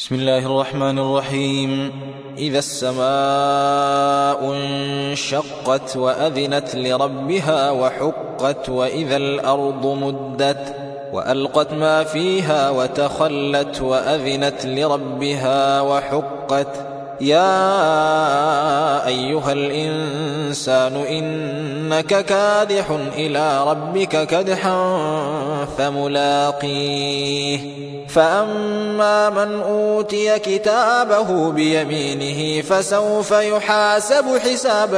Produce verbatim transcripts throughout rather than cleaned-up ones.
بسم الله الرحمن الرحيم. إذا السماء انشقت وأذنت لربها وحقت وإذا الأرض مدت وألقت ما فيها وتخلت وأذنت لربها وحقت. يا أيها الإنسان إنك كادح إلى ربك كدحا فملاقيه. فأما من أوتي كتابه بيمينه فسوف يحاسب حسابا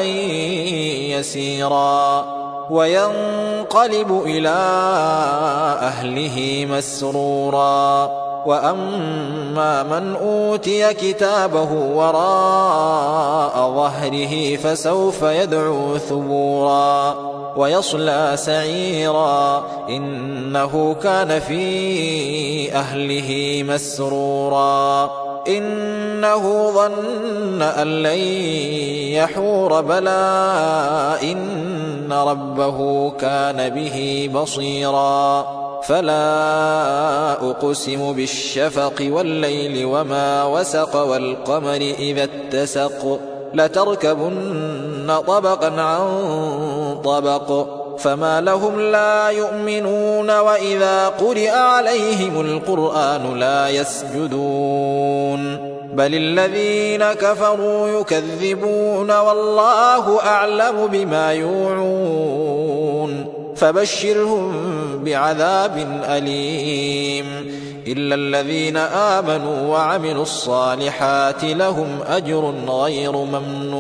يسيرا وينقلب إلى أهله مسرورا. وأما من أوتي كتابه وراء ظهره فسوف يدعو ثبورا ويصلى سعيرا إنه كان في أهله مسرورا. إنه ظن أن لن يحور بلى إن ربه كان به بصيرا. فلا أقسم بالشفق والليل وما وسق والقمر إذا اتسق لتركبن طبقا عن طبق فما لهم لا يؤمنون وإذا قرئ عليهم القرآن لا يسجدون بل الذين كفروا يكذبون والله أعلم بما يوعون فبشرهم بعذاب أليم إلا الذين آمنوا وعملوا الصالحات لهم أجر غير ممنون.